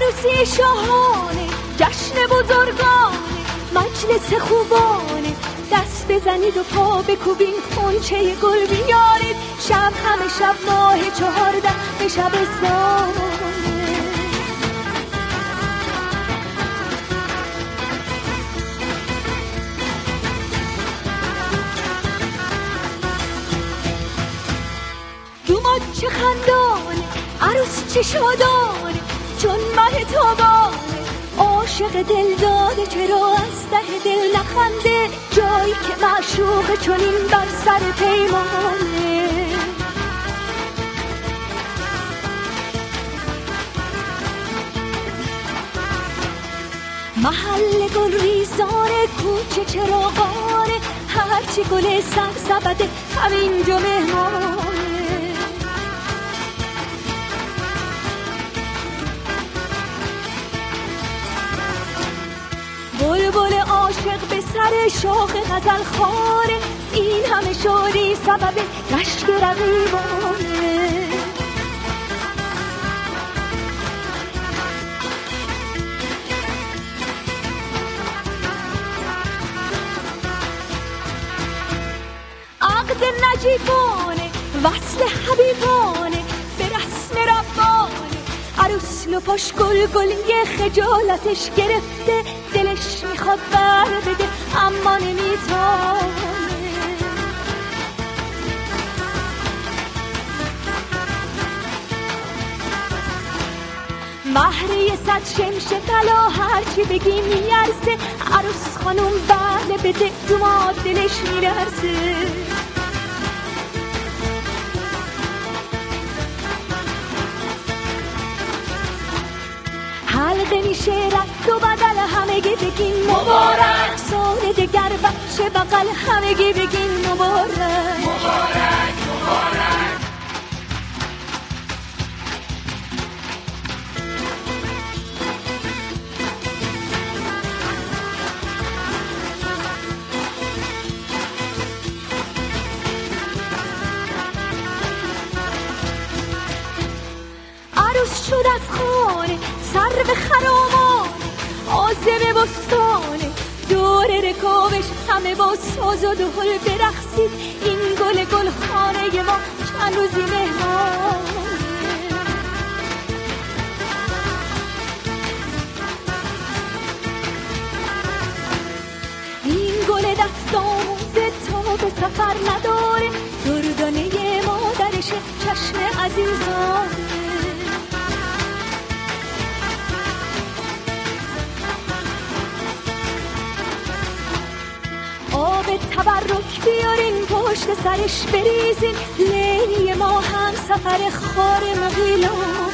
عروسی شاهانه، جشن بزرگانه، مجلس خوبانه، دست بزنید و پا بکوبین، خونچه گل بیارید، شب همه شب ماه 14 به شب زانه. دوماد چه خندانه، عروس چه شادانه، چون ماه تابانه، عاشق دل داده چرا از ته دل نخنده، جایی که معشوق چنین بر سر پیمانه. محل گل ریزانه، کوچه چراغانه، هرچی گل سبزده همینجا مهمانه. بلبل عاشق به سر شاخ غزل خواره، این همه شادی سبب رشک رقیبانه. عقد نجیبانه، وصل حبیبانه، به رسم ربانه، عروس لپاش گل یه خجالتش گرفته، دلش میخواد بر بده اما نمیتونه. مهریه 100 شمش طلا، هرچی بگی میارزه، عروس خانوم بله بده، دوماد دلش میرزه. حلقه میشه رد و بدل، همگی بگین مبارک، سال دگر بچه بغل، همگی بگین مبارک مبارک مبارک. عروس شد از خانه، سر به خرامان، عازم بستانه، دور رکابش همه با ساز و دهل برقصید، این گل خانه ما چند روزی مهمانه. این گل دست آموزه تا به سفر نداره، دردانه مادرش چشم عزیزانه. آب تبرک بیارین، پشت سرش بریزین، لیلی ما هم سفر خار مغیلان.